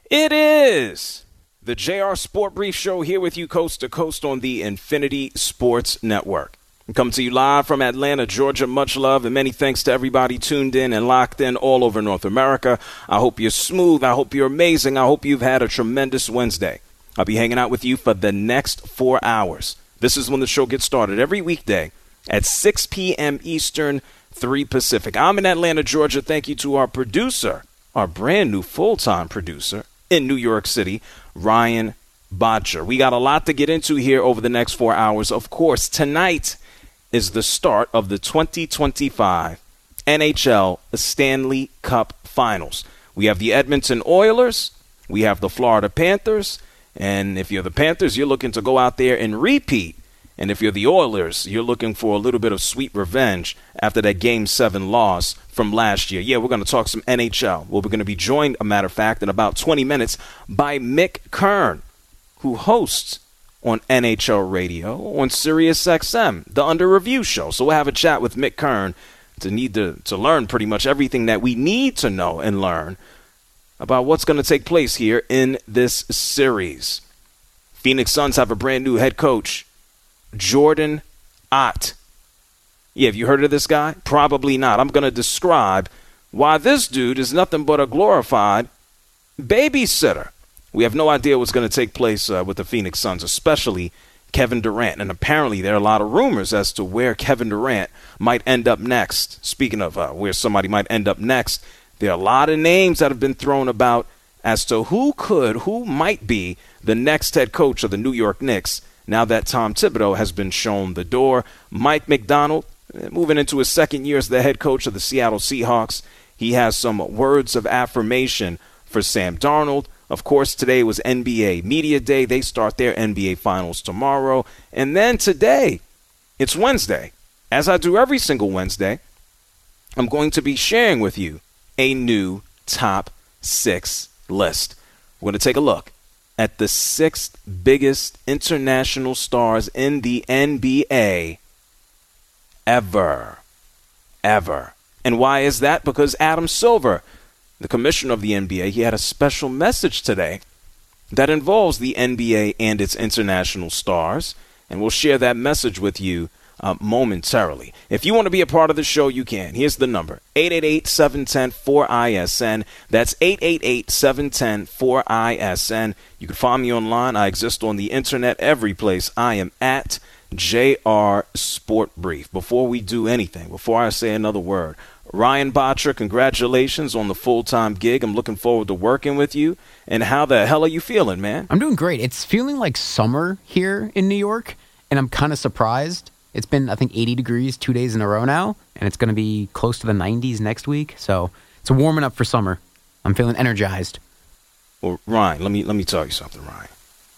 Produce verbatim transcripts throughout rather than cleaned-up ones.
It is the J R Sport Brief Show here with you coast to coast on the Infinity Sports Network. We come to you live from Atlanta, Georgia. Much love and many thanks to everybody tuned in and locked in all over North America. I hope you're smooth. I hope you're amazing. I hope you've had a tremendous Wednesday. I'll be hanging out with you for the next four hours. This is when the show gets started every weekday at six p.m. Eastern, three Pacific. I'm in Atlanta, Georgia. Thank you to our producer, our brand new full-time producer in New York City, Ryan Botcher. We got a lot to get into here over the next four hours. Of course, tonight is the start of the twenty twenty-five N H L Stanley Cup Finals. We have the Edmonton Oilers, we have the Florida Panthers, and if you're the Panthers, you're looking to go out there and repeat. And if you're the Oilers, you're looking for a little bit of sweet revenge after that Game seven loss from last year. Yeah, we're going to talk some N H L. Well, we're going to be joined, a matter of fact, in about twenty minutes by Mick Kern, who hosts on N H L Radio on Sirius X M, the Under Review show. So we'll have a chat with Mick Kern to need to, to learn pretty much everything that we need to know and learn about what's going to take place here in this series. Phoenix Suns have a brand new head coach, Jordan Ott. Yeah, have you heard of this guy? Probably not. I'm going to describe why this dude is nothing but a glorified babysitter. We have no idea what's going to take place uh, with the Phoenix Suns, especially Kevin Durant. And apparently there are a lot of rumors as to where Kevin Durant might end up next. Speaking of uh, where somebody might end up next, there are a lot of names that have been thrown about as to who could, who might be the next head coach of the New York Knicks now that Tom Thibodeau has been shown the door. Mike McDonald, moving into his second year as the head coach of the Seattle Seahawks. He has some words of affirmation for Sam Darnold. Of course, today was N B A Media Day. They start their N B A Finals tomorrow. And then today, it's Wednesday. As I do every single Wednesday, I'm going to be sharing with you a new top six list. We're going to take a look at the sixth biggest international stars in the N B A ever. Ever. And why is that? Because Adam Silver, the commissioner of the N B A, he had a special message today that involves the N B A and its international stars. And we'll share that message with you uh, momentarily. If you want to be a part of the show, you can. Here's the number, eight eight eight, seven one zero, four I S N. That's eight eight eight, seven one zero, four I S N. You can find me online. I exist on the internet every place. I am at J R Sport Brief. Before we do anything, before I say another word, Ryan Botcher, congratulations on the full-time gig. I'm looking forward to working with you. And how the hell are you feeling, man? I'm doing great. It's feeling like summer here in New York, and I'm kind of surprised. It's been, I think, eighty degrees two days in a row now, and it's going to be close to the nineties next week. So it's warming up for summer. I'm feeling energized. Well, Ryan, let me let me tell you something, Ryan.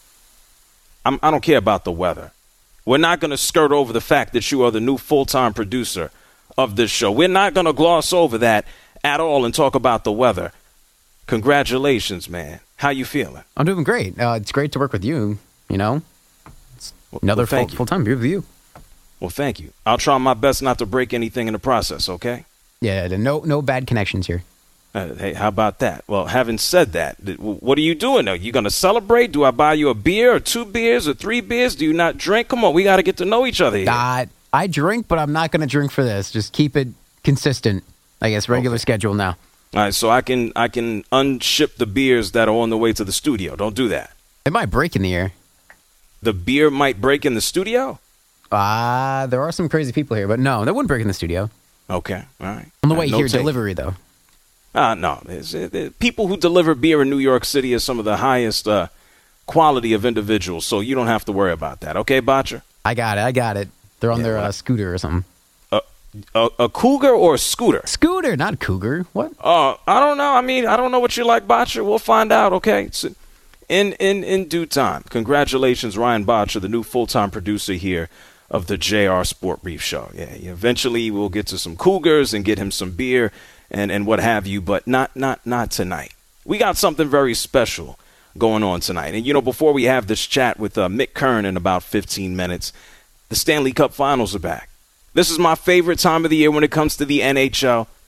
I'm, I don't care about the weather. We're not going to skirt over the fact that you are the new full-time producer of this show. We're not going to gloss over that at all and talk about the weather. Congratulations, man. How you feeling? I'm doing great. Uh, it's great to work with you, you know. It's well, another well, full, full-time view with you. Well, thank you. I'll try my best not to break anything in the process, okay? Yeah, no no bad connections here. Uh, hey, how about that? Well, having said that, what are you doing now? You going to celebrate? Do I buy you a beer or two beers or three beers? Do you not drink? Come on, we got to get to know each other here. Uh, I drink, but I'm not going to drink for this. Just keep it consistent, I guess, regular okay. schedule now. All right, so I can I can unship the beers that are on the way to the studio. Don't do that. It might break in the air. The beer might break in the studio? Ah, uh, there are some crazy people here, but no, that wouldn't break in the studio. Okay, all right. On the all way right, no here, take. delivery, though. Uh, no, it's, it, it, people who deliver beer in New York City are some of the highest uh, quality of individuals, so you don't have to worry about that. Okay, Botcher? I got it, I got it. They're on yeah, their uh, scooter or something. Uh, a, a cougar or a scooter? Scooter, not cougar. What? Uh, I don't know. I mean, I don't know what you like, Botcher. We'll find out, okay? It's in, in, in due time. Congratulations, Ryan Botcher, the new full-time producer here of the J R Sport Brief Show. Yeah, eventually we'll get to some cougars and get him some beer and, and what have you, but not not not tonight. We got something very special going on tonight. And, you know, before we have this chat with uh, Mick Kern in about fifteen minutes, the Stanley Cup Finals are back. This is my favorite time of the year when it comes to the N H L.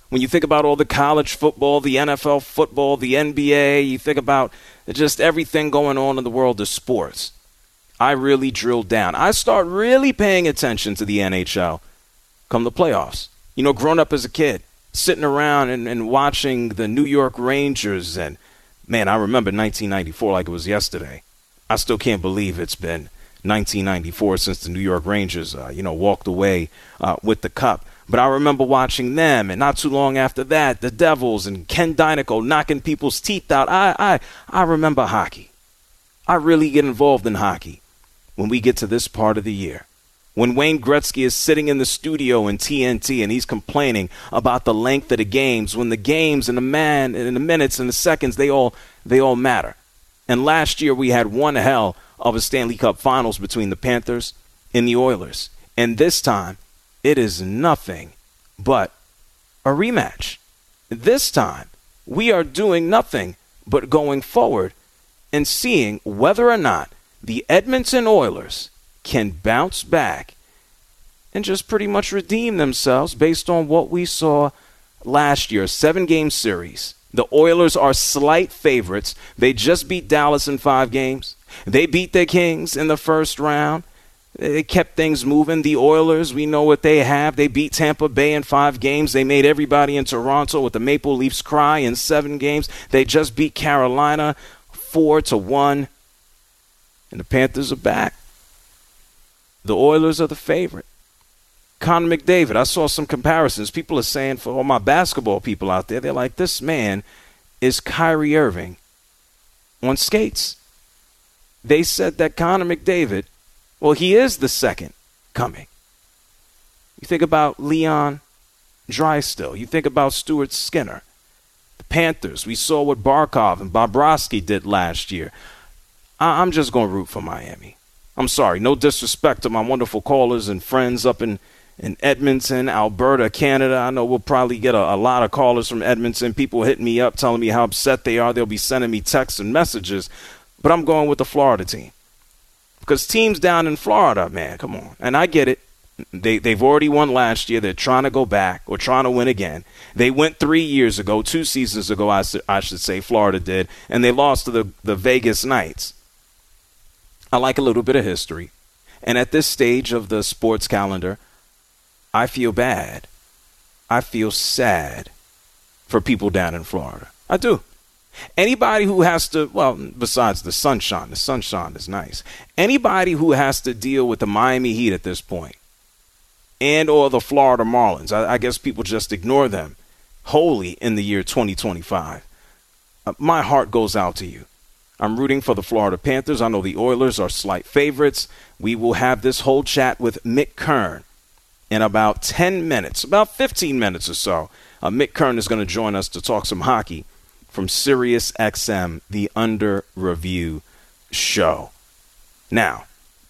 When you think about all the college football, the N F L football, the N B A, you think about just everything going on in the world of sports. I really drilled down. I start really paying attention to the N H L come the playoffs. You know, growing up as a kid, sitting around and, and watching the New York Rangers. And, man, I remember nineteen ninety-four like it was yesterday. I still can't believe it's been nineteen ninety-four since the New York Rangers, uh, you know, walked away uh, with the cup. But I remember watching them, and not too long after that, the Devils and Ken Dynaco knocking people's teeth out. I, I, I remember hockey. I really get involved in hockey when we get to this part of the year. When Wayne Gretzky is sitting in the studio in T N T and he's complaining about the length of the games, when the games and the man and the minutes and the seconds, they all they all matter. And last year we had one hell of a Stanley Cup Finals between the Panthers and the Oilers. And this time, it is nothing but a rematch. This time, we are doing nothing but going forward and seeing whether or not the Edmonton Oilers can bounce back and just pretty much redeem themselves based on what we saw last year. Seven-game series. The Oilers are slight favorites. They just beat Dallas in five games. They beat the Kings in the first round. They kept things moving. The Oilers, we know what they have. They beat Tampa Bay in five games. They made everybody in Toronto with the Maple Leafs cry in seven games. They just beat Carolina four to one. And the Panthers are back. The Oilers are the favorite. Connor McDavid, I saw some comparisons. People are saying, for all my basketball people out there, they're like, this man is Kyrie Irving on skates. They said that Connor McDavid, well, he is the second coming. You think about Leon Draisaitl. You think about Stuart Skinner. The Panthers, we saw what Barkov and Bobrovsky did last year. I- I'm just going to root for Miami. I'm sorry, no disrespect to my wonderful callers and friends up in, in Edmonton, Alberta, Canada. I know we'll probably get a, a lot of callers from Edmonton. People hitting me up, telling me how upset they are. They'll be sending me texts and messages. But I'm going with the Florida team. Because teams down in Florida, man, come on. And I get it. They, they've already won last year. They're trying to go back or trying to win again. They went three years ago, two seasons ago, I, I should say, Florida did, and they lost to the, the Vegas Knights. I like a little bit of history. And at this stage of the sports calendar, I feel bad. I feel sad for people down in Florida. I do. Anybody who has to, well, besides the sunshine, the sunshine is nice. Anybody who has to deal with the Miami Heat at this point and or the Florida Marlins, I, I guess people just ignore them wholly in the year twenty twenty-five. Uh, my heart goes out to you. I'm rooting for the Florida Panthers. I know the Oilers are slight favorites. We will have this whole chat with Mick Kern in about ten minutes, about fifteen minutes or so. Uh, Mick Kern is going to join us to talk some hockey from Sirius X M, the Under Review show. Now,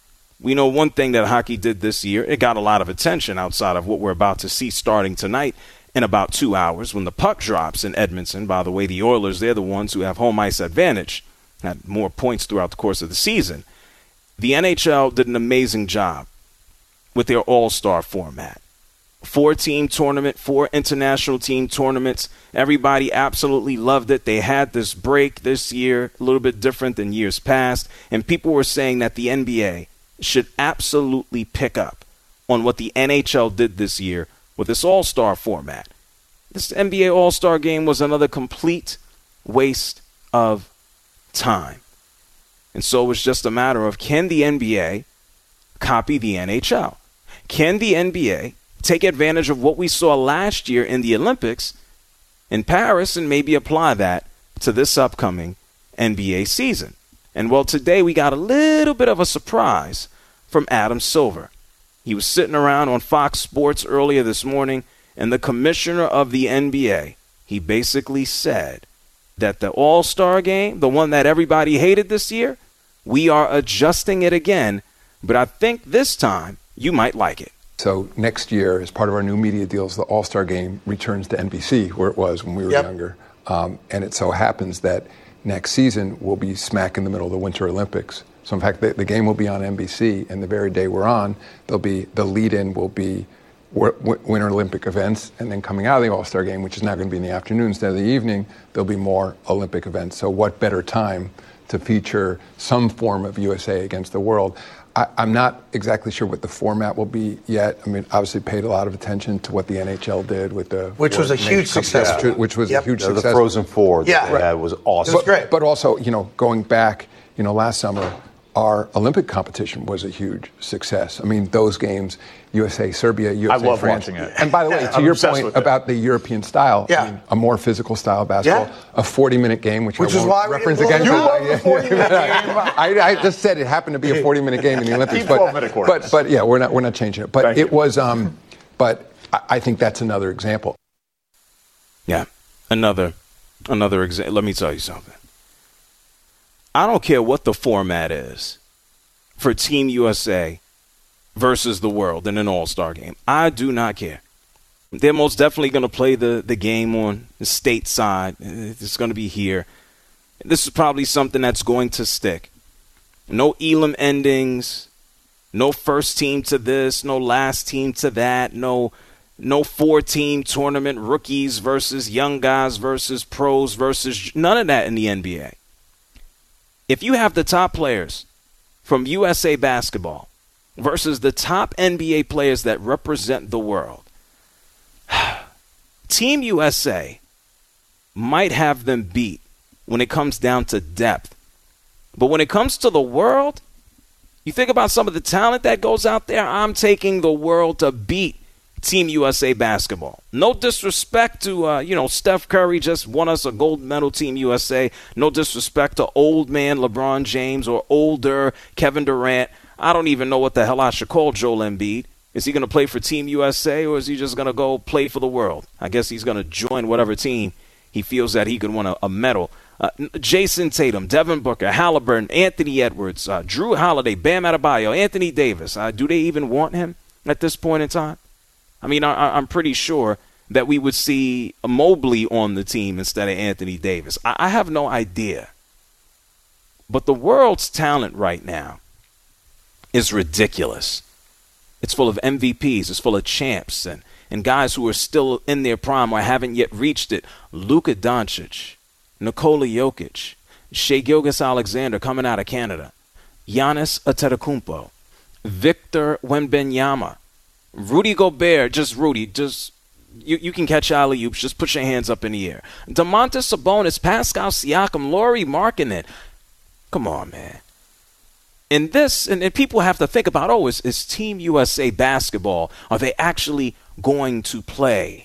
we know one thing that hockey did this year. It got a lot of attention outside of what we're about to see starting tonight in about two hours when the puck drops in Edmonton. By the way, the Oilers, they're the ones who have home ice advantage. Had more points throughout the course of the season. The N H L did an amazing job with their all-star format. Four-team tournament, four international team tournaments. Everybody absolutely loved it. They had this break this year, a little bit different than years past, and people were saying that the N B A should absolutely pick up on what the N H L did this year with this all-star format. This N B A all-star game was another complete waste of time. And so it was just a matter of, can the N B A copy the N H L? Can the N B A take advantage of what we saw last year in the Olympics in Paris and maybe apply that to this upcoming N B A season? And well, today we got a little bit of a surprise from Adam Silver. He was sitting around on Fox Sports earlier this morning, and the commissioner of the N B A, he basically said that the All-Star game, the one that everybody hated this year, we are adjusting it again, but I think this time you might like it. So next year, as part of our new media deals, the All-Star game returns to N B C, where it was when we were yep. younger. Um, and it so happens that next season we'll be smack in the middle of the Winter Olympics. So in fact, the, the game will be on N B C, and the very day we're on, there'll be the lead-in will be Winter Olympic events, and then coming out of the All-Star game, which is now going to be in the afternoon instead of the evening, there'll be more Olympic events. So what better time to feature some form of U S A against the world? I, I'm not exactly sure what the format will be yet. I mean, obviously paid a lot of attention to what the N H L did with the... Which was a huge success. Which, which was yep. a huge yeah, success. The Frozen Four that yeah. they had was awesome. It was great. But, but also, you know, going back, you know, last summer, our Olympic competition was a huge success. I mean, those games, U S A, Serbia, U S A, I love France. watching it. And by the way, to I'm your obsessed point with about the European style, yeah. I mean, a more physical style of basketball, yeah. a forty-minute game, which, which I is won't why reference we again. You love the forty-minute game. I, I just said it happened to be a forty-minute game in the Olympics, but, twelve-minute but but yeah, we're not we're not changing it. But Thank it you. was, um, but I, I think that's another example. Yeah, another another example. Let me tell you something. I don't care what the format is for Team U S A versus the world in an all-star game. I do not care. They're most definitely going to play the, the game on the stateside. It's going to be here. This is probably something that's going to stick. No Elam endings, no first team to this, no last team to that, no no four-team tournament, rookies versus young guys versus pros versus none of that in the N B A. If you have the top players from U S A basketball versus the top N B A players that represent the world, Team U S A might have them beat when it comes down to depth. But when it comes to the world, you think about some of the talent that goes out there, I'm taking the world to beat Team U S A basketball. No disrespect to, uh, you know, Steph Curry just won us a gold medal, Team U S A. No disrespect to old man LeBron James or older Kevin Durant. I don't even know what the hell I should call Joel Embiid. Is he going to play for Team U S A or is he just going to go play for the world? I guess he's going to join whatever team he feels that he could win a, a medal. Uh, Jason Tatum, Devin Booker, Halliburton, Anthony Edwards, uh, Drew Holiday, Bam Adebayo, Anthony Davis. Uh, do they even want him at this point in time? I mean, I, I'm pretty sure that we would see Mobley on the team instead of Anthony Davis. I, I have no idea. But the world's talent right now is ridiculous. It's full of M V Ps. It's full of champs and, and guys who are still in their prime or haven't yet reached it. Luka Doncic, Nikola Jokic, Shai Gilgeous-Alexander coming out of Canada, Giannis Antetokounmpo, Victor Wembanyama, Rudy Gobert, just Rudy, just you, you can catch alley-oops, just put your hands up in the air. Domantas Sabonis, Pascal Siakam, Lauri Markkanen. Come on, man. And this, and, and people have to think about, oh, is, is Team U S A basketball, are they actually going to play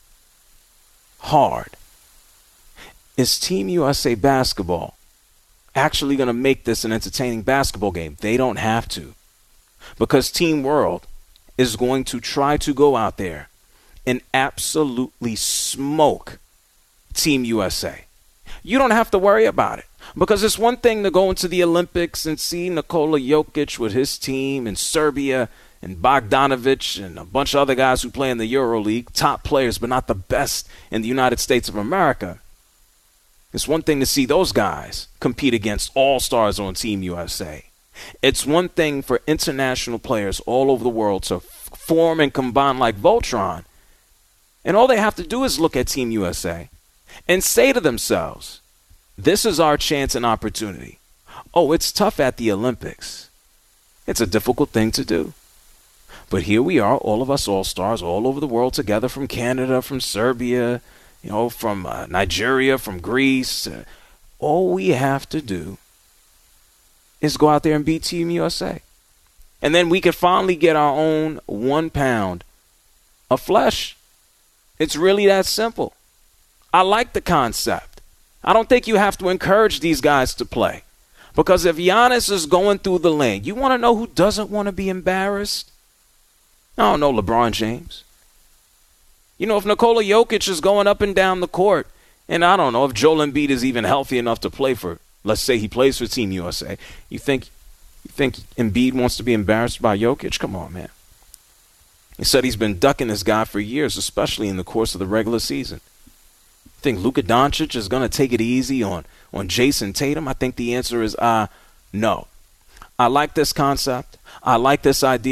hard? Is Team U S A basketball actually going to make this an entertaining basketball game? They don't have to. Because Team World is going to try to go out there and absolutely smoke Team U S A. You don't have to worry about it. Because it's one thing to go into the Olympics and see Nikola Jokic with his team in Serbia and Bogdanovic and a bunch of other guys who play in the EuroLeague, top players, but not the best in the United States of America. It's one thing to see those guys compete against all-stars on Team U S A. It's one thing for international players all over the world to f- form and combine like Voltron. And all they have to do is look at Team U S A and say to themselves, this is our chance and opportunity. Oh, it's tough at the Olympics. It's a difficult thing to do. But here we are, all of us all-stars all over the world together, from Canada, from Serbia, you know, from uh, Nigeria, from Greece. Uh, all we have to do is go out there and beat Team U S A. And then we could finally get our own one pound of flesh. It's really that simple. I like the concept. I don't think you have to encourage these guys to play. Because if Giannis is going through the lane, you want to know who doesn't want to be embarrassed? I don't know, LeBron James. You know, if Nikola Jokic is going up and down the court, and I don't know if Joel Embiid is even healthy enough to play for, let's say he plays for Team U S A, you think you think Embiid wants to be embarrassed by Jokic? Come on, man. He said he's been ducking this guy for years, especially in the course of the regular season. You think Luka Doncic is going to take it easy on, on Jason Tatum? I think the answer is uh, no. I like this concept. I like this idea.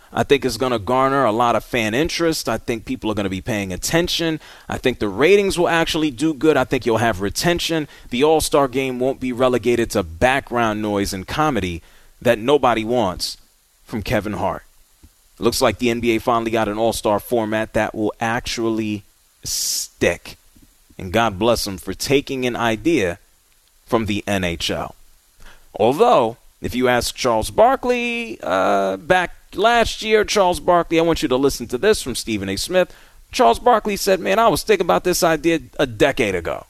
I think it's going to garner a lot of fan interest. I think people are going to be paying attention. I think the ratings will actually do good. I think you'll have retention. The All-Star Game won't be relegated to background noise and comedy that nobody wants from Kevin Hart. It looks like the N B A finally got an All-Star format that will actually stick. And God bless them for taking an idea from the N H L. Although, if you ask Charles Barkley uh, back last year, Charles Barkley, I want you to listen to this from Stephen A. Smith. Charles Barkley said, man, I was thinking about this idea a decade ago.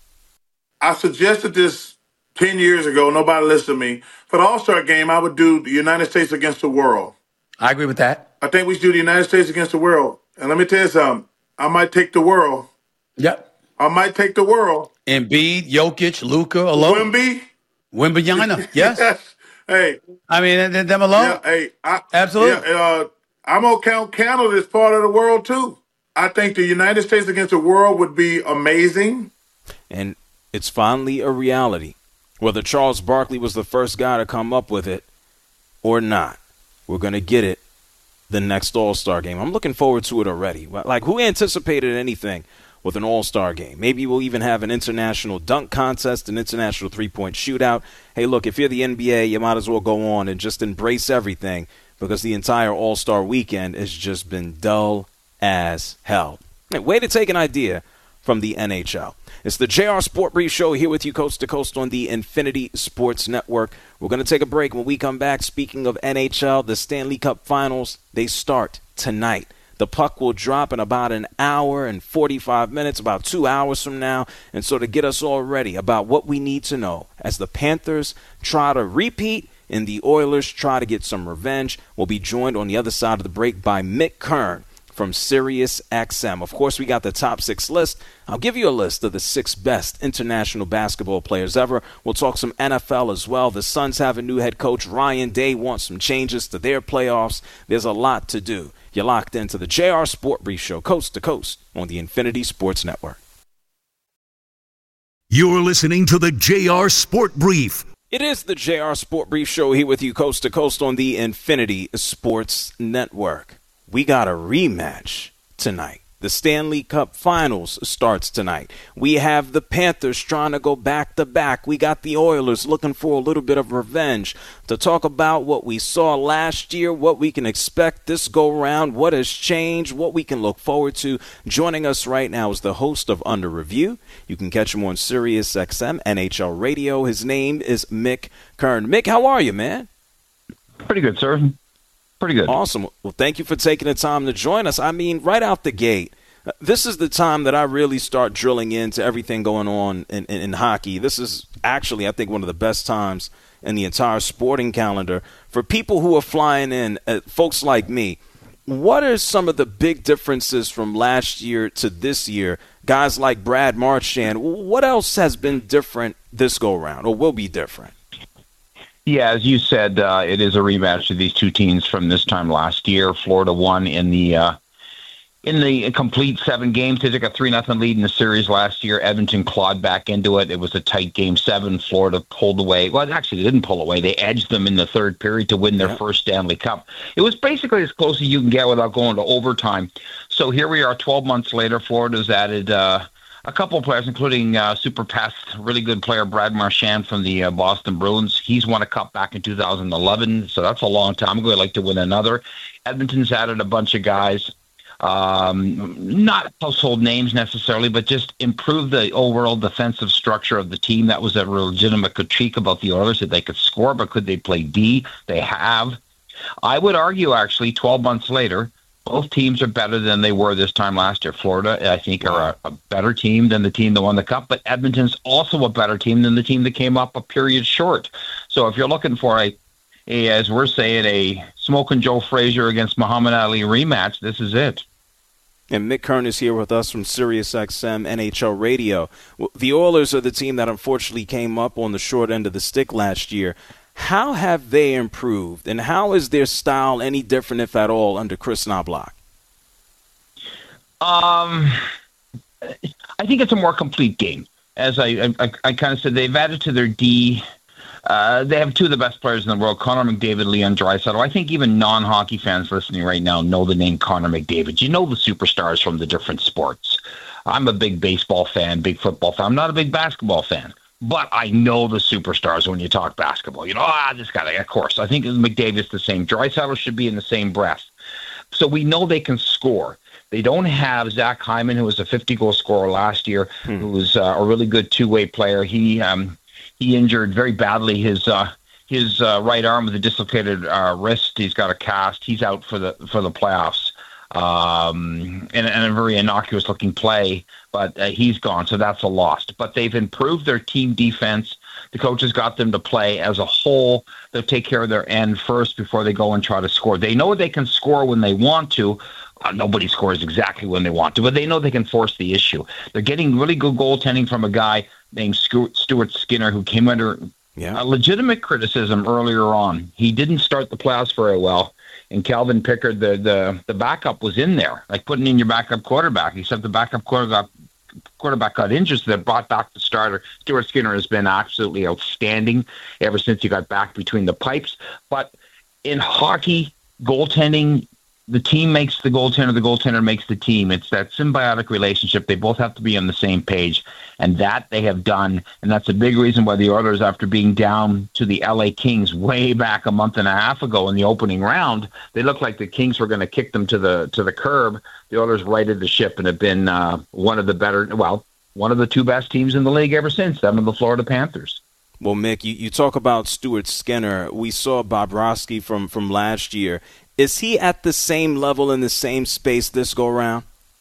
I suggested this ten years ago. Nobody listened to me. For the All-Star Game, I would do the United States against the world. I agree with that. I think we should do the United States against the world. And let me tell you something. I might take the world. Yep. I might take the world. Embiid, Jokic, Luka alone. Wemby. Wembanyama, yes. Yes. Hey. I mean, them them alone. Yeah, hey. I, Absolutely. Yeah, uh, I'm going to count Canada as part of the world, too. I think the United States against the world would be amazing. And it's finally a reality. Whether Charles Barkley was the first guy to come up with it or not, we're going to get it the next All-Star Game. I'm looking forward to it already. Like, who anticipated anything with an All-Star Game? Maybe we'll even have an international dunk contest, an international three-point shootout. Hey, look, if you're the N B A, you might as well go on and just embrace everything, because the entire All-Star weekend has just been dull as hell. Hey, way to take an idea from the N H L. It's the J R Sport Brief Show here with you coast to coast on the Infinity Sports Network. We're going to take a break. When we come back, speaking of N H L, the Stanley Cup Finals, they start tonight. The puck will drop in about an hour and forty-five minutes, about two hours from now. And so to get us all ready about what we need to know as the Panthers try to repeat and the Oilers try to get some revenge, we'll be joined on the other side of the break by Mick Kern from Sirius X M. Of course, we got the top six list. I'll give you a list of the six best international basketball players ever. We'll talk some N F L as well. The Suns have a new head coach. Ryan Day wants some changes to their playoffs. There's a lot to do. You're locked into the J R Sport Brief Show, coast to coast, on the Infinity Sports Network. You're listening to the J R Sport Brief. It is the J R Sport Brief Show here with you coast to coast on the Infinity Sports Network. We got a rematch tonight. The Stanley Cup Finals starts tonight. We have the Panthers trying to go back-to-back. We got the Oilers looking for a little bit of revenge. To talk about what we saw last year, what we can expect this go-round, what has changed, what we can look forward to. Joining us right now is the host of Under Review. You can catch him on Sirius X M, N H L Radio. His name is Mick Kern. Mick, how are you, man? Pretty good, sir. Pretty good. Awesome. Well, thank you for taking the time to join us. I mean, right out the gate, this is the time that I really start drilling into everything going on in, in, in hockey. This is actually, I think, one of the best times in the entire sporting calendar. For people who are flying in, uh, folks like me, what are some of the big differences from last year to this year? Guys like Brad Marchand, what else has been different this go-round or will be different? Yeah, as you said, uh, it is a rematch of these two teams from this time last year. Florida won in the uh, in the complete seven games. They took a three nothing lead in the series last year. Edmonton clawed back into it. It was a tight game seven. Florida pulled away. Well, actually, they didn't pull away. They edged them in the third period to win their yeah. first Stanley Cup. It was basically as close as you can get without going to overtime. So here we are twelve months later. Florida's added Uh, a couple of players, including uh, super pest, really good player Brad Marchand from the uh, Boston Bruins. He's won a cup back in two thousand eleven, so that's a long time ago. I'd like to win another. Edmonton's added a bunch of guys, um, not household names necessarily, but just improved the overall defensive structure of the team. That was a legitimate critique about the Oilers, that they could score, but could they play D? They have. I would argue, actually, twelve months later, both teams are better than they were this time last year. Florida, I think, are a, a better team than the team that won the Cup, but Edmonton's also a better team than the team that came up a period short. So if you're looking for a, a as we're saying, a Smokin' Joe Frazier against Muhammad Ali rematch, this is it. And Mick Kern is here with us from Sirius X M N H L Radio. The Oilers are the team that unfortunately came up on the short end of the stick last year. How have they improved, and how is their style any different, if at all, under Chris Knoblauch? Um, I think it's a more complete game. As I, I, I kind of said, they've added to their D Uh, they have two of the best players in the world, Connor McDavid, Leon Draisaitl. I think even non-hockey fans listening right now know the name Connor McDavid. You know the superstars from the different sports. I'm a big baseball fan, big football fan. I'm not a big basketball fan, but I know the superstars when you talk basketball. You know, ah, this guy, of course. I think McDavid's the same. Draisaitl should be in the same breath. So we know they can score. They don't have Zach Hyman, who was a fifty-goal scorer last year, hmm. who was uh, a really good two-way player. He um, he injured very badly his uh, his uh, right arm with a dislocated uh, wrist. He's got a cast. He's out for the for the playoffs. Um, and, and a very innocuous-looking play, but uh, he's gone, so that's a loss. But they've improved their team defense. The coaches got them to play as a whole. They'll take care of their end first before they go and try to score. They know they can score when they want to. Uh, nobody scores exactly when they want to, but they know they can force the issue. They're getting really good goaltending from a guy named Stuart Skinner, who came under yeah. a legitimate criticism earlier on. He didn't start the playoffs very well. And Calvin Pickard, the, the the backup, was in there, like putting in your backup quarterback, except the backup quarterback, quarterback got injured, so they brought back the starter. Stuart Skinner has been absolutely outstanding ever since he got back between the pipes. But in hockey, goaltending, the team makes the goaltender, the goaltender makes the team. It's that symbiotic relationship. They both have to be on the same page, and that they have done. And that's a big reason why the Oilers, after being down to the L A Kings way back a month and a half ago in the opening round, they looked like the Kings were going to kick them to the to the curb. The Oilers righted the ship and have been uh, one of the better, well, one of the two best teams in the league ever since, them and the Florida Panthers. Well, Mick, you, you talk about Stuart Skinner. We saw Bobrovsky from, from last year. Is he at the same level in the same space this go around?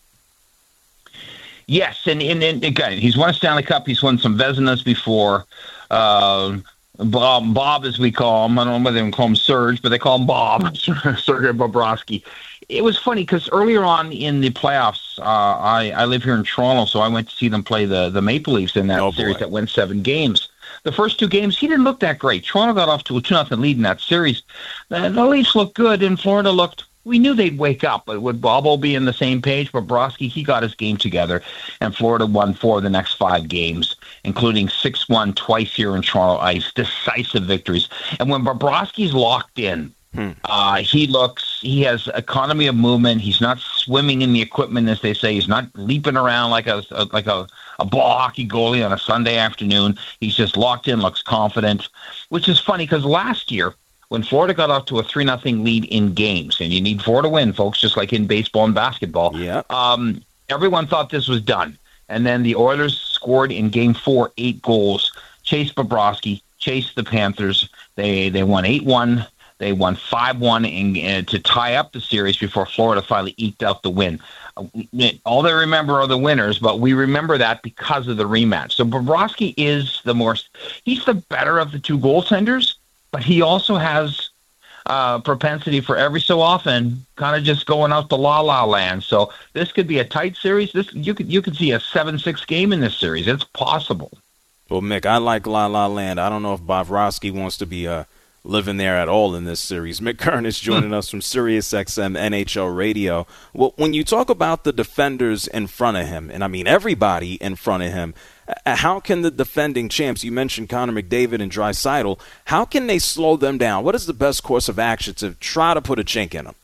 Yes, and, and, and again, he's won a Stanley Cup. He's won some Vezinas before. Uh, Bob, Bob, as we call him, I don't know whether they call him Serge, but they call him Bob, Sergei Bobrovsky. It was funny because earlier on in the playoffs, uh, I, I live here in Toronto, so I went to see them play the, the Maple Leafs in that oh, series that went seven games. The first two games, he didn't look that great. Toronto got off to a two nothing lead in that series. The, the Leafs looked good, and Florida looked, we knew they'd wake up. But would Bobo be in the same page? Bobrovsky, he got his game together, and Florida won four of the next five games, including six one twice here in Toronto ice, decisive victories. And when Bobrovsky's locked in, Hmm. Uh, he looks, he has economy of movement. He's not swimming in the equipment, as they say. He's not leaping around like a, a like a, a ball hockey goalie on a Sunday afternoon. He's just locked in, looks confident, which is funny because last year when Florida got off to a three nothing lead in games, and you need four to win, folks, just like in baseball and basketball, yeah. um, everyone thought this was done. And then the Oilers scored in game four, eight goals, chased Bobrovsky, chased the Panthers. They, they won eight one. They won five one in, uh, to tie up the series before Florida finally eked out the win. Uh, all they remember are the winners, but we remember that because of the rematch. So Bobrovsky is the more – he's the better of the two goaltenders, but he also has uh, propensity for every so often kind of just going out to la-la land. So this could be a tight series. This you could you could see a seven six game in this series. It's possible. Well, Mick, I like la-la land. I don't know if Bobrovsky wants to be a – living there at all in this series. Mick Kern is joining us from SiriusXM N H L Radio. Well, when you talk about the defenders in front of him, and I mean everybody in front of him, how can the defending champs, you mentioned Connor McDavid and Draisaitl, how can they slow them down? What is the best course of action to try to put a chink in them?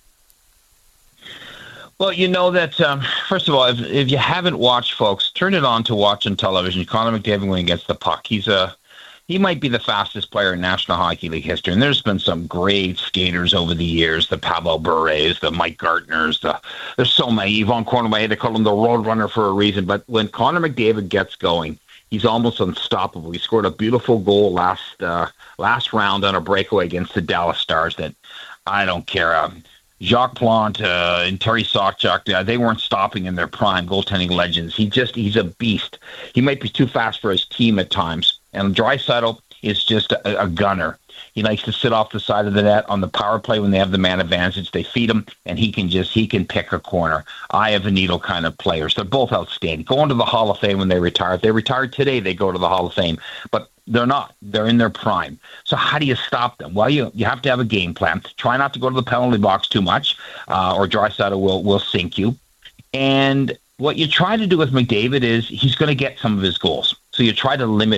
Well, you know that, um, first of all, if, if you haven't watched, folks, turn it on to watch on television. Connor McDavid when he gets the puck. He's a He might be the fastest player in National Hockey League history, and there's been some great skaters over the years, the Pavel Bure's, the Mike Gartners, the, there's so many. Yvon Cornway, they call him the Road Runner for a reason, but when Connor McDavid gets going, he's almost unstoppable. He scored a beautiful goal last uh, last round on a breakaway against the Dallas Stars that, I don't care, um, Jacques Plante uh, and Terry Sawchuk, uh, they weren't stopping in their prime, goaltending legends. He just, he's a beast. He might be too fast for his team at times. And Draisaitl is just a, a gunner. He likes to sit off the side of the net on the power play when they have the man advantage. They feed him, and he can just he can pick a corner. Eye of a needle kind of players. They're both outstanding. Going to the Hall of Fame when they retire. If they retired today, they go to the Hall of Fame. But they're not. They're in their prime. So how do you stop them? Well, you you have to have a game plan. Try not to go to the penalty box too much, uh, or Draisaitl will will sink you. And what you try to do with McDavid is he's going to get some of his goals. So you try to limit it.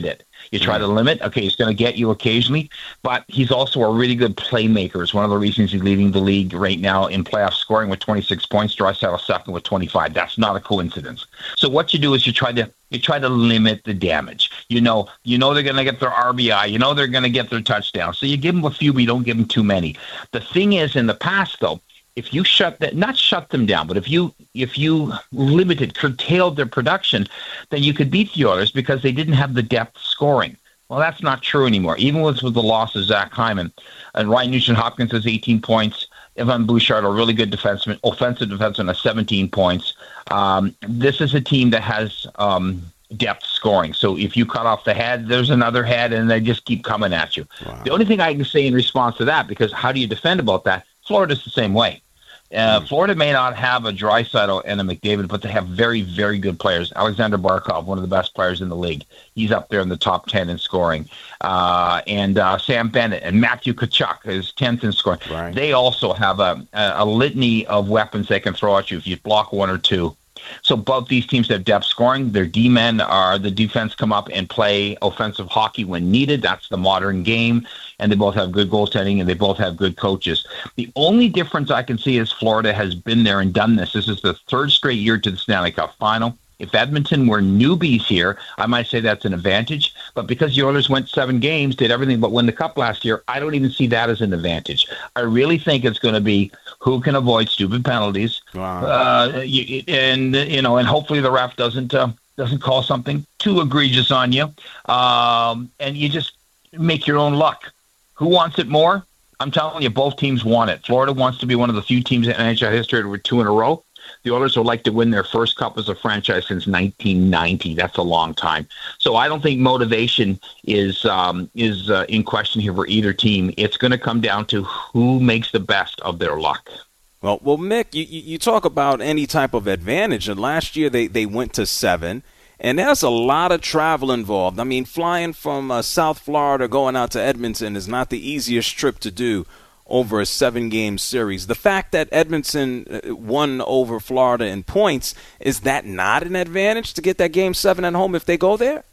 You try to limit. Okay, he's going to get you occasionally, but he's also a really good playmaker. It's one of the reasons he's leading the league right now in playoff scoring with twenty-six points. Draisaitl second with twenty-five. That's not a coincidence. So what you do is you try to you try to limit the damage. You know, you know they're going to get their R B I. You know they're going to get their touchdown. So you give them a few, but you don't give them too many. The thing is, in the past though, if you shut that, not shut them down, but if you if you limited, curtailed their production, then you could beat the Oilers because they didn't have the depth scoring. Well, that's not true anymore. Even with, with the loss of Zach Hyman, and Ryan Nugent-Hopkins has eighteen points. Evan Bouchard, a really good defenseman, offensive defenseman, has seventeen points. Um, this is a team that has um, depth scoring. So if you cut off the head, there's another head, and they just keep coming at you. Wow. The only thing I can say in response to that, because how do you defend about that? Florida's the same way. Uh, Florida may not have a Draisaitl and a McDavid, but they have very, very good players. Alexander Barkov, one of the best players in the league. He's up there in the top ten in scoring. Uh, and uh, Sam Bennett and Matthew Tkachuk is tenth in scoring. Right. They also have a, a, a litany of weapons they can throw at you if you block one or two. So both these teams have depth scoring. Their D-men are the defense come up and play offensive hockey when needed. That's the modern game. And they both have good goaltending, and they both have good coaches. The only difference I can see is Florida has been there and done this. This is the third straight year to the Stanley Cup final. If Edmonton were newbies here, I might say that's an advantage. But because the Oilers went seven games, did everything but win the Cup last year, I don't even see that as an advantage. I really think it's going to be who can avoid stupid penalties. Wow. Uh, you, and, you know, and hopefully the ref doesn't uh, doesn't call something too egregious on you. Um, and you just make your own luck. Who wants it more? I'm telling you, both teams want it. Florida wants to be one of the few teams in N H L history to win two in a row. The Oilers would like to win their first cup as a franchise since nineteen ninety. That's a long time. So I don't think motivation is um, is uh, in question here for either team. It's going to come down to who makes the best of their luck. Well, well, Mick, you, you talk about any type of advantage, and last year they, they went to seven. And there's a lot of travel involved. I mean, flying from uh, South Florida going out to Edmonton is not the easiest trip to do over a seven-game series. The fact that Edmonton won over Florida in points, is that not an advantage to get that game seven at home if they go there?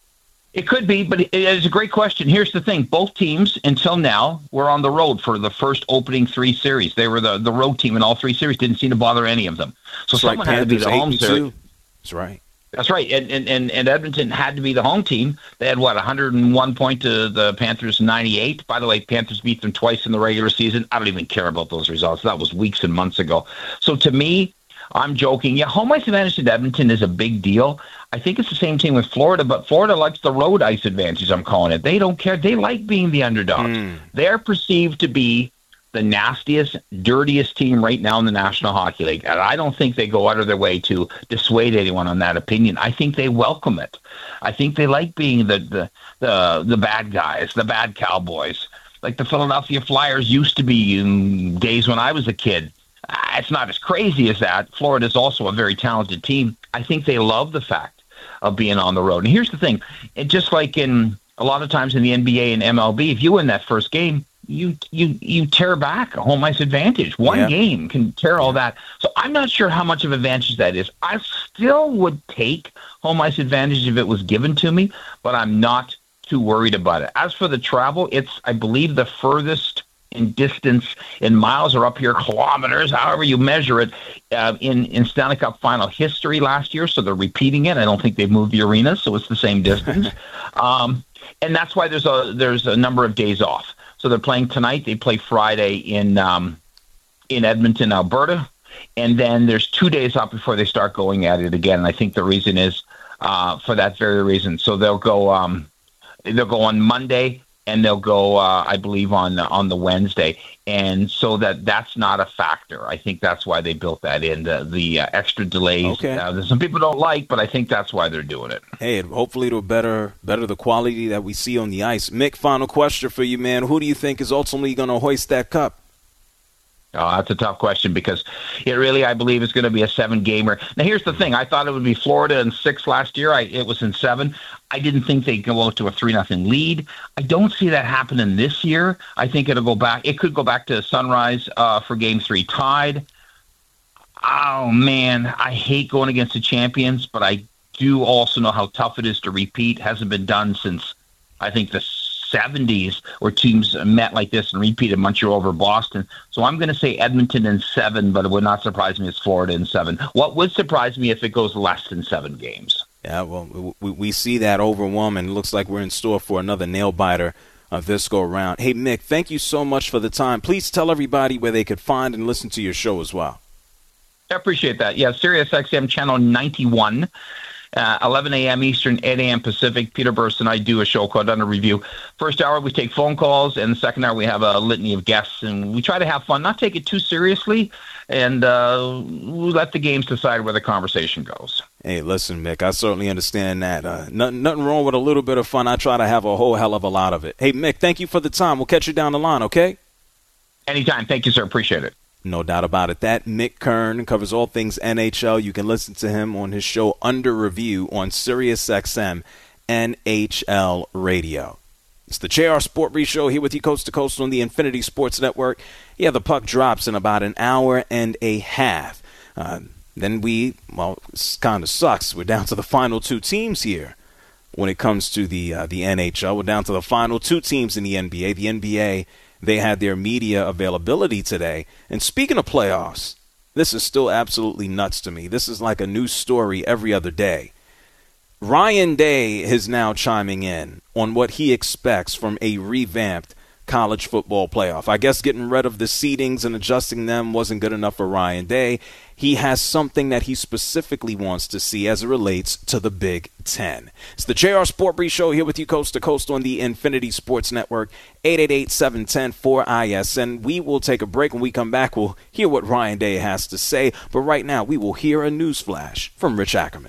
It could be, but it's a great question. Here's the thing. Both teams, until now, were on the road for the first opening three series. They were the, the road team in all three series. Didn't seem to bother any of them. So That's someone right. had to be the home series. That's right. That's right, and, and and Edmonton had to be the home team. They had, what, one hundred one point to the Panthers ninety-eight. By the way, Panthers beat them twice in the regular season. I don't even care about those results. That was weeks and months ago. So to me, I'm joking. Yeah, home ice advantage to Edmonton is a big deal. I think it's the same thing with Florida, but Florida likes the road ice advantage, I'm calling it. They don't care. They like being the underdog. Mm. They're perceived to be the nastiest, dirtiest team right now in the National Hockey League. And I don't think they go out of their way to dissuade anyone on that opinion. I think they welcome it. I think they like being the the the, the bad guys, the bad Cowboys, like the Philadelphia Flyers used to be in days when I was a kid. It's not as crazy as that. Florida's also a very talented team. I think they love the fact of being on the road. And here's the thing. It, just like in a lot of times in the N B A and M L B, if you win that first game, you you you tear back a home ice advantage. One yeah. game can tear all that. So I'm not sure how much of an advantage that is. I still would take home ice advantage if it was given to me, but I'm not too worried about it. As for the travel, it's, I believe, the furthest in distance in miles or up here, kilometers, however you measure it, uh, in, in Stanley Cup final history last year. So they're repeating it. I don't think they've moved the arena, so it's the same distance. um, and that's why there's a there's a number of days off. So they're playing tonight. They play Friday in um, in Edmonton, Alberta. And then there's two days off before they start going at it again. And I think the reason is uh, for that very reason. So they'll go um, they'll go on Monday, and they'll go, uh, I believe, on on the Wednesday. And so that that's not a factor. I think that's why they built that in, the, the uh, extra delays. Okay. Uh, some people don't like, but I think that's why they're doing it. Hey, hopefully it'll better better the quality that we see on the ice. Mick, final question for you, man. Who do you think is ultimately going to hoist that cup? Oh, that's a tough question because it really, I believe, is going to be a seven-gamer. Now, here's the thing. I thought it would be Florida in six last year. I, it was in seven. I didn't think they'd go out to a three nothing lead. I don't see that happening this year. I think it'll go back. It could go back to Sunrise uh, for game three tied. Oh, man, I hate going against the champions, but I do also know how tough it is to repeat. Hasn't been done since I think the seventies where teams met like this and repeated Montreal over Boston. So I'm going to say Edmonton in seven, but it would not surprise me if it's Florida in seven. What would surprise me if it goes less than seven games? Yeah, well, we, we see that overwhelming. It looks like we're in store for another nail-biter of this go-around. Hey, Mick, thank you so much for the time. Please tell everybody where they could find and listen to your show as well. I appreciate that. Yeah, Sirius X M Channel ninety-one. Uh, eleven a.m. Eastern, eight a.m. Pacific. Peter Burst and I do a show called Under Review. First hour, we take phone calls, and the second hour, we have a litany of guests, and we try to have fun, not take it too seriously, and uh, we let the games decide where the conversation goes. Hey, listen, Mick, I certainly understand that. Uh, nothing, nothing wrong with a little bit of fun. I try to have a whole hell of a lot of it. Hey, Mick, thank you for the time. We'll catch you down the line, okay? Anytime. Thank you, sir. Appreciate it. No doubt about it. That Mick Kern covers all things N H L. You can listen to him on his show Under Review on Sirius X M N H L Radio. It's the J R Sport Brief Show here with you coast to coast on the Infinity Sports Network. Yeah, the puck drops in about an hour and a half. Uh, then we, well, it kind of sucks. We're down to the final two teams here when it comes to the uh, the N H L. We're down to the final two teams in the N B A. The N B A, they had their media availability today. And speaking of playoffs, this is still absolutely nuts to me. This is like a news story every other day. Ryan Day is now chiming in on what he expects from a revamped college football playoff. I guess getting rid of the seedings and adjusting them wasn't good enough for Ryan Day. He has something that he specifically wants to see as it relates to the Big Ten. It's the J R Sport Brief Show here with you coast to coast on the Infinity Sports Network, eight eight eight, seven one zero, four I S N. We will take a break. When we come back, we'll hear what Ryan Day has to say. But right now, we will hear a news flash from Rich Ackerman.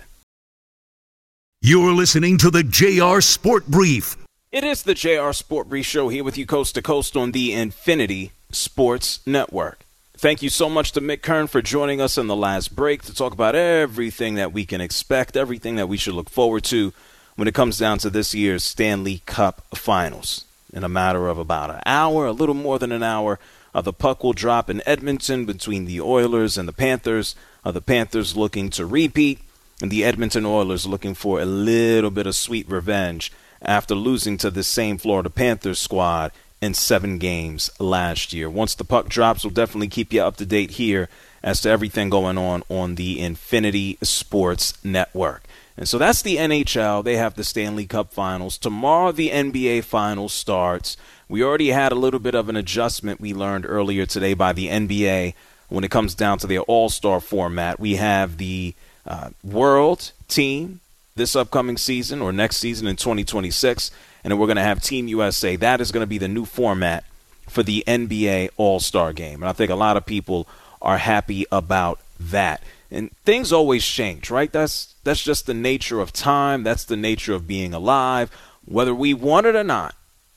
You're listening to the J R Sport Brief. It is the J R Sport Brief Show here with you coast to coast on the Infinity Sports Network. Thank you so much to Mick Kern for joining us in the last break to talk about everything that we can expect, everything that we should look forward to when it comes down to this year's Stanley Cup Finals. In a matter of about an hour, a little more than an hour, uh, the puck will drop in Edmonton between the Oilers and the Panthers. Uh, the Panthers looking to repeat, and the Edmonton Oilers looking for a little bit of sweet revenge after losing to this same Florida Panthers squad in seven games last year. Once the puck drops, we'll definitely keep you up to date here as to everything going on on the Infinity Sports Network. And so that's the N H L. They have the Stanley Cup Finals. Tomorrow, the N B A Finals starts. We already had a little bit of an adjustment we learned earlier today by the N B A when it comes down to their all-star format. We have the uh, World Team this upcoming season or next season in twenty twenty-six. And then we're going to have Team U S A. That is going to be the new format for the N B A All-Star Game. And I think a lot of people are happy about that. And things always change, right? That's that's just the nature of time. That's the nature of being alive. Whether we want it or not,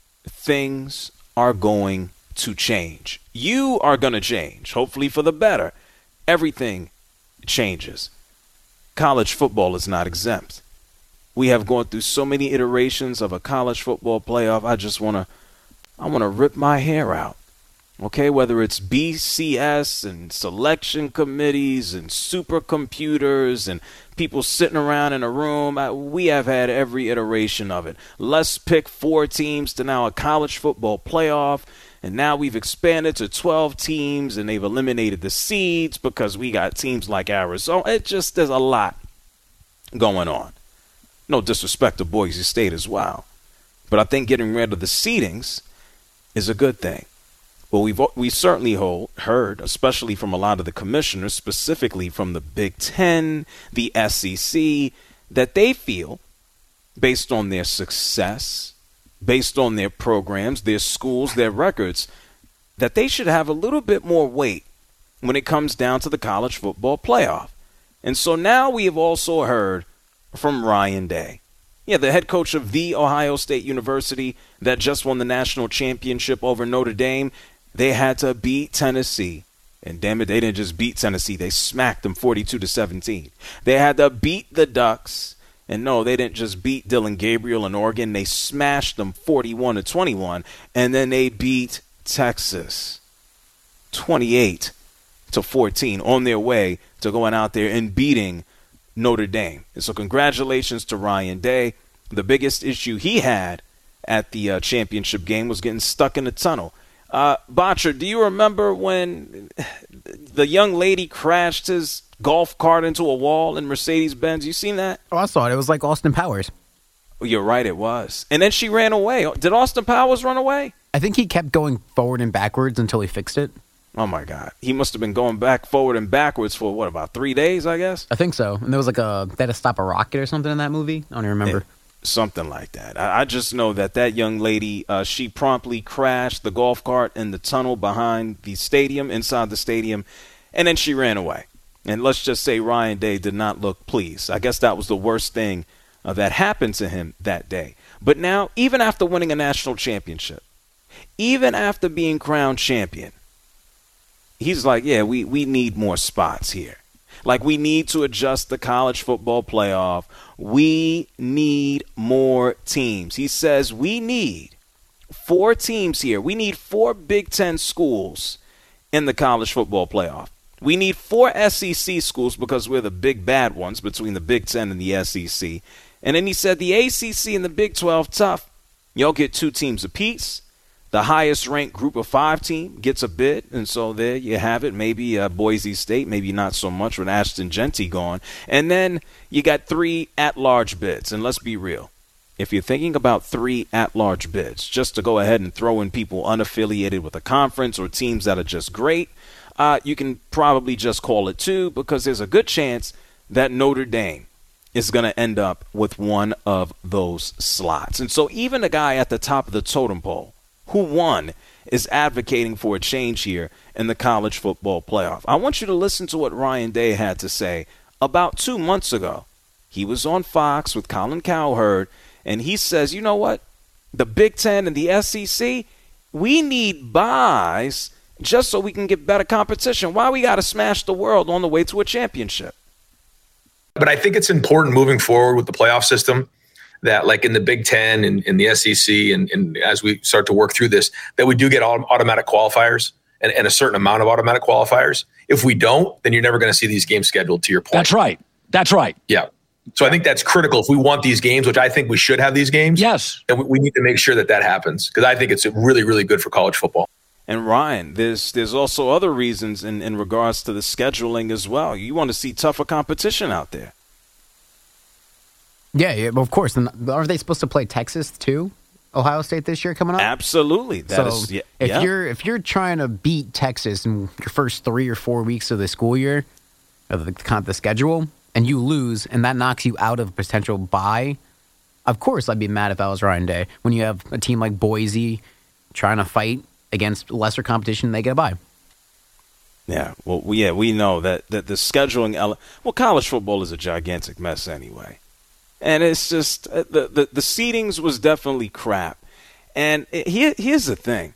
things are going to change. You are going to change, hopefully for the better. Everything changes. College football is not exempt. We have gone through so many iterations of a college football playoff. I just want to I want to rip my hair out. Okay, whether it's B C S and selection committees and supercomputers and people sitting around in a room, I, we have had every iteration of it. Let's pick four teams to now a college football playoff. And now we've expanded to twelve teams, and they've eliminated the seeds because we got teams like Arizona. It just, there's a lot going on. No disrespect to Boise State as well. But I think getting rid of the seedings is a good thing. Well, we've we certainly hold, heard, especially from a lot of the commissioners, specifically from the Big Ten, the S E C, that they feel, based on their success, based on their programs, their schools, their records, that they should have a little bit more weight when it comes down to the college football playoff. And so now we have also heard from Ryan Day. Yeah, the head coach of The Ohio State University that just won the national championship over Notre Dame. They had to beat Tennessee. And damn it, they didn't just beat Tennessee. They smacked them forty-two to seventeen. They had to beat the Ducks. And no, they didn't just beat Dylan Gabriel in Oregon. They smashed them forty-one to twenty-one. And then they beat Texas twenty-eight to fourteen on their way to going out there and beating Notre Dame. And so congratulations to Ryan Day. The biggest issue he had at the uh, championship game was getting stuck in the tunnel. Uh, Botcher, do you remember when the young lady crashed his golf cart into a wall in Mercedes-Benz? You seen that? Oh, I saw it. It was like Austin Powers. Oh, you're right, it was. And then she ran away. Did Austin Powers run away? I think he kept going forward and backwards until he fixed it. Oh, my God. He must have been going back, forward, and backwards for, what, about three days, I guess? I think so. And there was like a, they had to stop a rocket or something in that movie. I don't even remember. Yeah. Something like that. I, I just know that that young lady, uh, she promptly crashed the golf cart in the tunnel behind the stadium, inside the stadium, and then she ran away. And let's just say Ryan Day did not look pleased. I guess that was the worst thing uh, that happened to him that day. But now, even after winning a national championship, even after being crowned champion, he's like, yeah, we, we need more spots here. Like, we need to adjust the college football playoff. We need more teams. He says we need four teams here. We need four Big Ten schools in the college football playoff. We need four S E C schools because we're the big bad ones between the Big Ten and the S E C. And then he said the A C C and the Big twelve, tough. Y'all get two teams apiece. The highest-ranked group of five team gets a bid, and so there you have it. Maybe uh, Boise State, maybe not so much with Ashton Genty gone. And then you got three at-large bids. And let's be real. If you're thinking about three at-large bids, just to go ahead and throw in people unaffiliated with a conference or teams that are just great, uh, you can probably just call it two because there's a good chance that Notre Dame is going to end up with one of those slots. And so even the guy at the top of the totem pole, who won, is advocating for a change here in the college football playoff. I want you to listen to what Ryan Day had to say about two months ago. He was on Fox with Colin Cowherd, and he says, you know what? The Big Ten and the S E C, we need buys just so we can get better competition. Why we got to smash the world on the way to a championship? But I think it's important moving forward with the playoff system that, like in the Big Ten and in the S E C, and, and as we start to work through this, that we do get automatic qualifiers and, and a certain amount of automatic qualifiers. If we don't, then you're never going to see these games scheduled, to your point. That's right. That's right. Yeah. So I think that's critical. If we want these games, which I think we should have these games, yes, and we, we need to make sure that that happens, because I think it's really, really good for college football. And Ryan, there's there's also other reasons in, in regards to the scheduling as well. You want to see tougher competition out there. Yeah, yeah, of course. And are they supposed to play Texas too? Ohio State this year coming up? Absolutely. That so is, yeah, if yeah. you're if you're trying to beat Texas in your first three or four weeks of the school year, of the the schedule, and you lose, and that knocks you out of a potential bye, of course I'd be mad if I was Ryan Day. When you have a team like Boise trying to fight against lesser competition, they get a bye. Yeah, well, yeah, we know that that the scheduling ele- well, college football is a gigantic mess anyway. And it's just uh, the, the the seedings was definitely crap. And it, here here's the thing.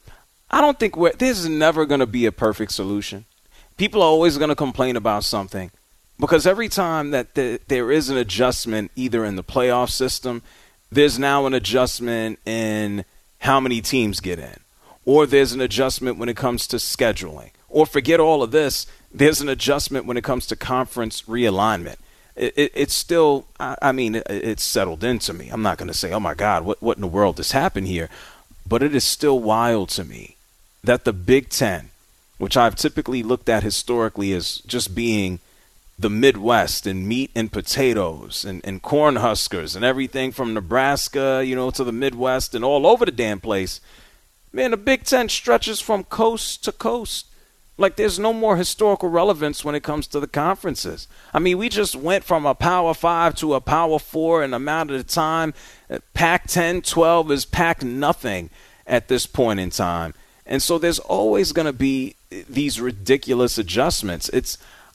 I don't think we're, there's never going to be a perfect solution. People are always going to complain about something because every time that the, there is an adjustment either in the playoff system, there's now an adjustment in how many teams get in, or there's an adjustment when it comes to scheduling, or forget all of this, there's an adjustment when it comes to conference realignment. It, it, it's still, I, I mean, it, it's settled into me. I'm not going to say, oh, my God, what, what in the world has happened here? But it is still wild to me that the Big Ten, which I've typically looked at historically as just being the Midwest and meat and potatoes and, and corn huskers and everything from Nebraska, you know, to the Midwest and all over the damn place. Man, the Big Ten stretches from coast to coast. Like, there's no more historical relevance when it comes to the conferences. I mean, we just went from a Power Five to a Power Four in a matter of time. Pac ten, twelve is Pac nothing at this point in time. And so there's always going to be these ridiculous adjustments. It's,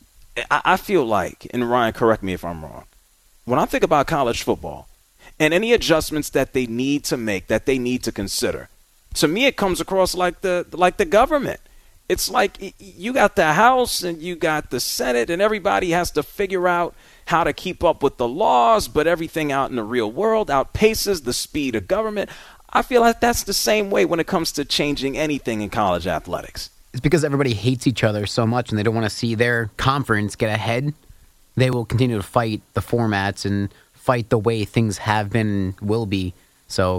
I feel like, and Ryan, correct me if I'm wrong, when I think about college football and any adjustments that they need to make, that they need to consider, to me it comes across like the like the government. It's like you got the House and you got the Senate and everybody has to figure out how to keep up with the laws, but everything out in the real world outpaces the speed of government. I feel like that's the same way when it comes to changing anything in college athletics. It's because everybody hates each other so much and they don't want to see their conference get ahead. They will continue to fight the formats and fight the way things have been and will be. So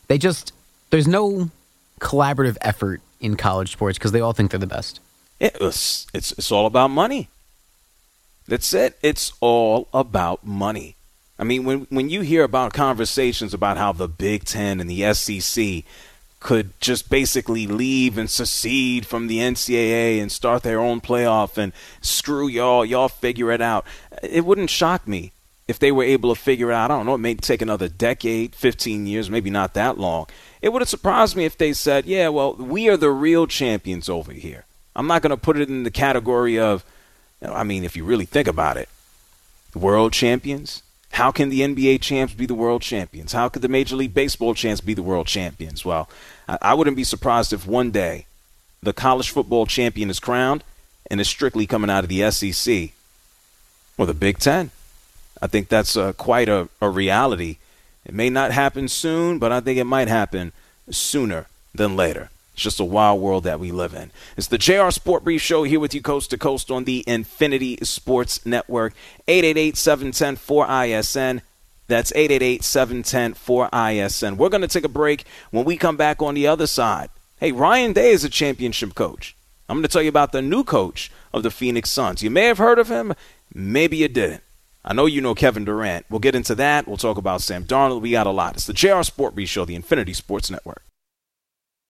They just, there's no collaborative effort in college sports because they all think they're the best. It's, it's, it's all about money. That's it. It's all about money. I mean, when when you hear about conversations about how the Big Ten and the S E C could just basically leave and secede from the N C double A and start their own playoff and screw y'all, y'all figure it out. It wouldn't shock me if they were able to figure it out. I don't know, it may take another decade, fifteen years, maybe not that long. It would have surprised me if they said, yeah, well, we are the real champions over here. I'm not going to put it in the category of, I mean, if you really think about it, world champions. How can the N B A champs be the world champions? How could the Major League Baseball champs be the world champions? Well, I wouldn't be surprised if one day the college football champion is crowned and is strictly coming out of the S E C or the Big Ten. I think that's uh, quite a, a reality. It may not happen soon, but I think it might happen sooner than later. It's just a wild world that we live in. It's the J R Sport Brief Show here with you coast to coast on the Infinity Sports Network. eight eight eight, seven one zero, four I S N. That's eight eight eight, seven one zero, four I S N. We're going to take a break. When we come back on the other side, hey, Ryan Day is a championship coach. I'm going to tell you about the new coach of the Phoenix Suns. You may have heard of him. Maybe you didn't. I know you know Kevin Durant. We'll get into that. We'll talk about Sam Darnold. We got a lot. It's the J R Sport Brief Show, the Infinity Sports Network.